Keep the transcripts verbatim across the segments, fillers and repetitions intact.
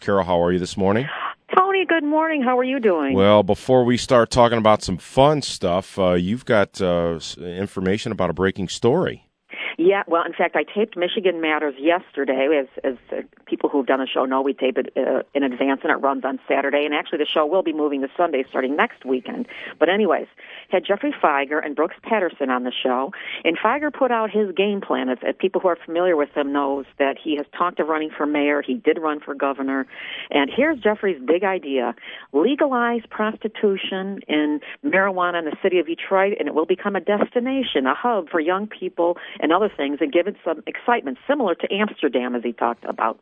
Carol, how are you this morning? Tony, good morning. How are you doing? Well, before we start talking about some fun stuff, uh, you've got uh, information about a breaking story. Yeah, well, in fact, I taped Michigan Matters yesterday. As, as uh, people who've done the show know, we tape it uh, in advance, and it runs on Saturday. And actually, the show will be moving to Sunday starting next weekend. But anyways, had Jeffrey Fieger and Brooks Patterson on the show. And Fieger put out his game plan. If, if people who are familiar with him knows that he has talked of running for mayor. He did run for governor. And here's Jeffrey's big idea. Legalize prostitution and marijuana in the city of Detroit, and it will become a destination, a hub for young people and other things, and give it some excitement, similar to Amsterdam, as he talked about.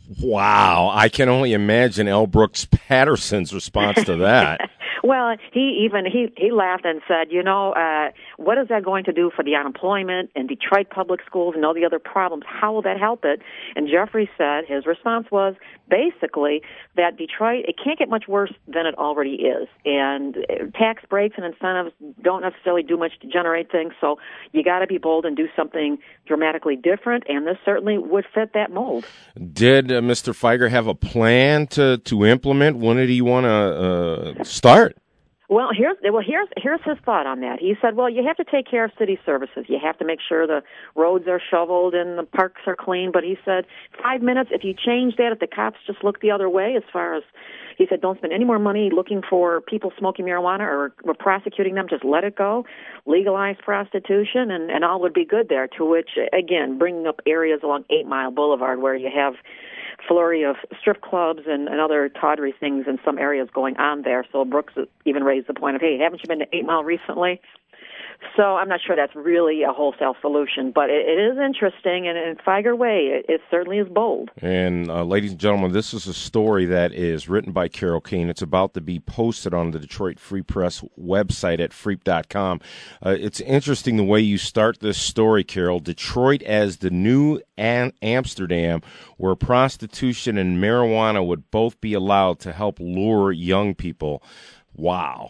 Wow. I can only imagine L. Brooks Patterson's response to that. Well, he even he, he laughed and said, you know, uh, what is that going to do for the unemployment in Detroit public schools and all the other problems? How will that help it? And Jeffrey said his response was basically that Detroit, it can't get much worse than it already is. And tax breaks and incentives don't necessarily do much to generate things, so you got to be bold and do something dramatically different, and this certainly would fit that mold. Did uh, Mister Fieger have a plan to, to implement? When did he want to uh, start? Well, here's well here's here's his thought on that. He said, well, you have to take care of city services. You have to make sure the roads are shoveled and the parks are clean. But he said, five minutes, if you change that, if the cops just look the other way, as far as, he said, don't spend any more money looking for people smoking marijuana or, or prosecuting them. Just let it go. Legalize prostitution, and, and all would be good there. To which, again, bringing up areas along Eight Mile Boulevard where you have flurry of strip clubs and, and other tawdry things in some areas going on there. So Brooks even raised the point of, hey, haven't you been to Eight Mile recently? So I'm not sure that's really a wholesale solution, but it, it is interesting, and in Fieger way, it, it certainly is bold. And uh, ladies and gentlemen, this is a story that is written by Carol Kane. It's about to be posted on the Detroit Free Press website at freep dot com. Uh, it's interesting the way you start this story, Carol. Detroit as the new Am- Amsterdam, where prostitution and marijuana would both be allowed to help lure young people. Wow.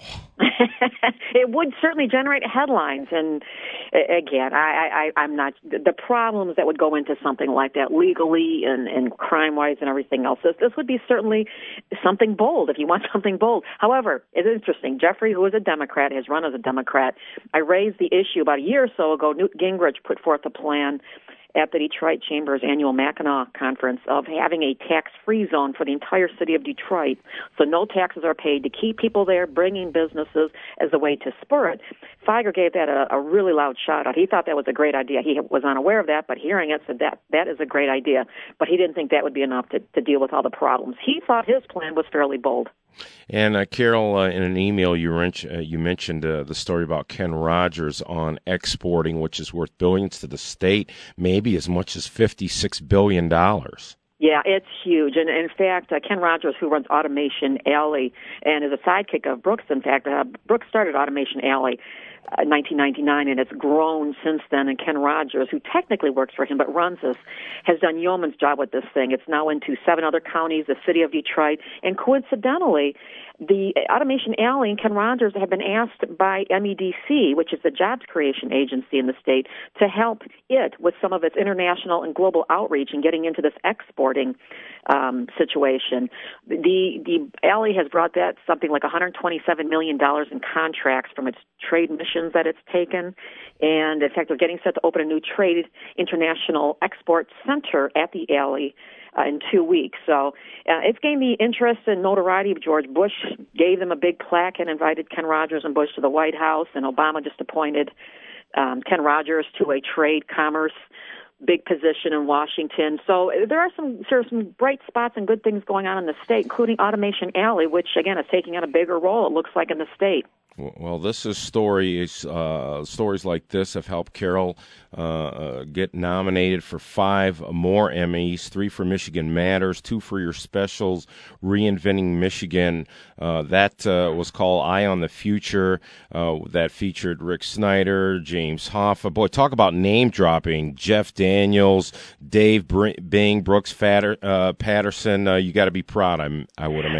It would certainly generate headlines. And again, I, I, I'm not, the problems that would go into something like that legally and, and crime-wise and everything else, this, this would be certainly something bold if you want something bold. However, it's interesting. Jeffrey, who is a Democrat, has run as a Democrat. I raised the issue about a year or so ago. Newt Gingrich put forth a plan at the Detroit Chamber's annual Mackinac Conference of having a tax-free zone for the entire city of Detroit, so no taxes are paid, to keep people there, bringing businesses as a way to spur it. Fieger gave that a, a really loud shout-out. He thought that was a great idea. He was unaware of that, but hearing it said that that is a great idea. But he didn't think that would be enough to, to deal with all the problems. He thought his plan was fairly bold. And uh, Carol, uh, in an email, you, wrench, uh, you mentioned uh, the story about Ken Rogers on exporting, which is worth billions to the state, maybe as much as fifty-six billion dollars. Yeah, it's huge. And in fact, uh, Ken Rogers, who runs Automation Alley and is a sidekick of Brooks, in fact, uh, Brooks started Automation Alley uh, in nineteen ninety-nine, and it's grown since then. And Ken Rogers, who technically works for him but runs this, has done yeoman's job with this thing. It's now into seven other counties, the city of Detroit, and coincidentally, the Automation Alley and Ken Rogers have been asked by M E D C, which is the jobs creation agency in the state, to help it with some of its international and global outreach and getting into this exporting um, situation. The the alley has brought that something like one hundred twenty-seven million dollars in contracts from its trade missions that it's taken. And in fact, they're getting set to open a new trade international export center at the alley Uh, in two weeks. So uh, it's gained the interest and notoriety. George Bush gave them a big plaque and invited Ken Rogers and Bush to the White House, and Obama just appointed um, Ken Rogers to a trade commerce big position in Washington. So there are some there are some bright spots and good things going on in the state, including Automation Alley, which, again, is taking on a bigger role, it looks like, in the state. Well, this is stories. Uh, stories like this have helped Carol uh, uh, get nominated for five more Emmys: three for Michigan Matters, two for your specials, Reinventing Michigan. Uh, that uh, was called Eye on the Future. Uh, that featured Rick Snyder, James Hoffa. Boy, talk about name dropping: Jeff Daniels, Dave Bing, Brooks Fatter, uh, Patterson. Uh, you got to be proud, I, I would imagine.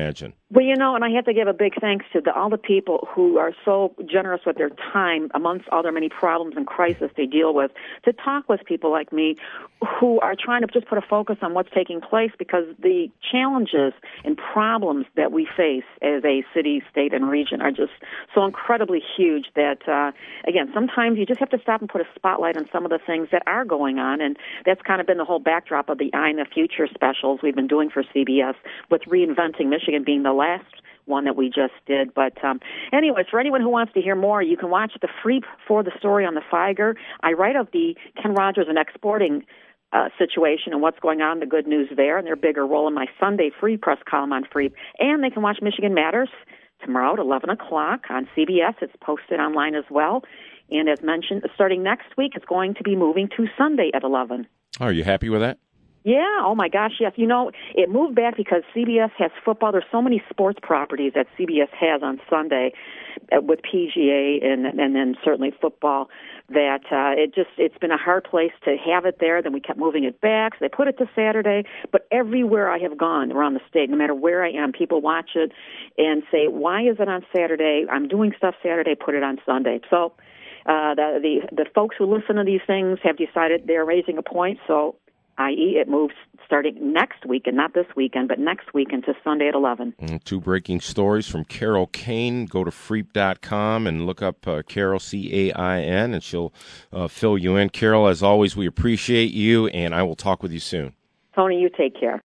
Well, you know, and I have to give a big thanks to the, all the people who are so generous with their time amongst all their many problems and crises they deal with, to talk with people like me who are trying to just put a focus on what's taking place, because the challenges and problems that we face as a city, state, and region are just so incredibly huge that, uh, again, sometimes you just have to stop and put a spotlight on some of the things that are going on, and that's kind of been the whole backdrop of the Eye in the Future specials we've been doing for C B S, with Reinventing Michigan being the last one that we just did. But um, anyways, for anyone who wants to hear more, you can watch the free for the story on the Figer. I write of the Ken Rogers and exporting uh, situation and what's going on, the good news there, and their bigger role in my Sunday free press column on Free. And they can watch Michigan Matters tomorrow at eleven o'clock on C B S. It's posted online as well. And as mentioned, starting next week, it's going to be moving to Sunday at eleven. Are you happy with that? Yeah, oh my gosh, yes. You know, it moved back because C B S has football. There's so many sports properties that C B S has on Sunday uh, with P G A and and then certainly football that uh, it just, it's been a hard place to have it there. Then we kept moving it back. So they put it to Saturday. But everywhere I have gone around the state, no matter where I am, people watch it and say, why is it on Saturday? I'm doing stuff Saturday, put it on Sunday. So uh, the, the, the folks who listen to these things have decided they're raising a point. So that is it moves starting next week, and not this weekend, but next weekend to Sunday at eleven. And two breaking stories from Carol Cain. Go to freep dot com and look up uh, Carol, C A I N, and she'll uh, fill you in. Carol, as always, we appreciate you, and I will talk with you soon. Tony, you take care.